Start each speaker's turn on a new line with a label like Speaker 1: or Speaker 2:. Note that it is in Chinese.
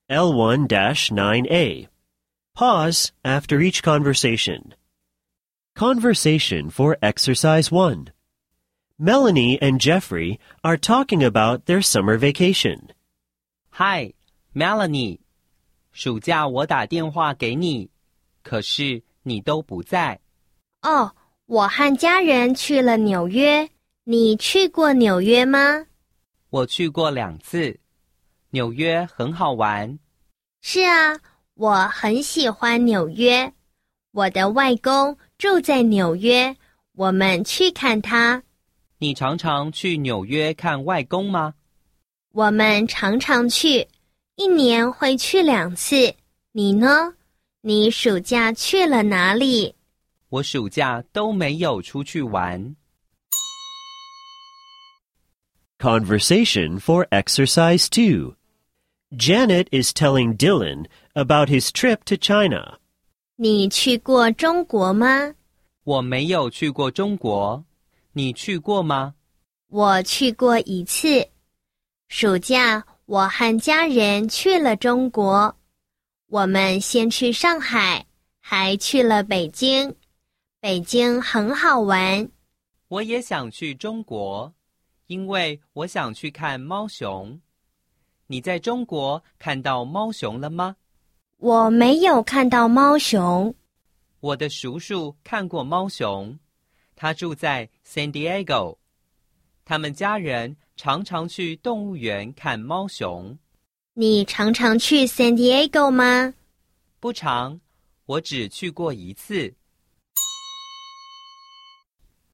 Speaker 1: L1-9A. Pause after each conversation. Conversation for Exercise 1. Melanie and Jeffrey are talking about their summer vacation.
Speaker 2: Hi, Melanie. 暑假我打电话给你，可是你都不在。
Speaker 3: 哦，我和家人去了纽约。你去过纽约吗？
Speaker 2: 我去过2次，纽约很好玩。
Speaker 3: 是啊，我很喜欢纽约。我的外公住在纽约，我们去看他。
Speaker 2: 你常常去纽约看外公吗？
Speaker 3: 我们常常去，一年会去2次。你呢？你暑假去了哪里？
Speaker 2: 我暑假都没有出去玩。
Speaker 1: Conversation for Exercise 2. Janet is telling Dylan about his trip to China.
Speaker 3: 你去过中国吗？
Speaker 2: 我没有去过中国，你去过吗？
Speaker 3: 我去过1次。暑假我和家人去了中国。我们先去上海，还去了北京。北京很好玩。
Speaker 2: 我也想去中国，因为我想去看猫熊。你在中国看到猫熊了吗？
Speaker 3: 我没有看到猫熊。
Speaker 2: 我的叔叔看过猫熊，他住在 San Diego。他们家人常常去动物园看猫熊。
Speaker 3: 你常常去 San Diego 吗？
Speaker 2: 不常，我只去过1次。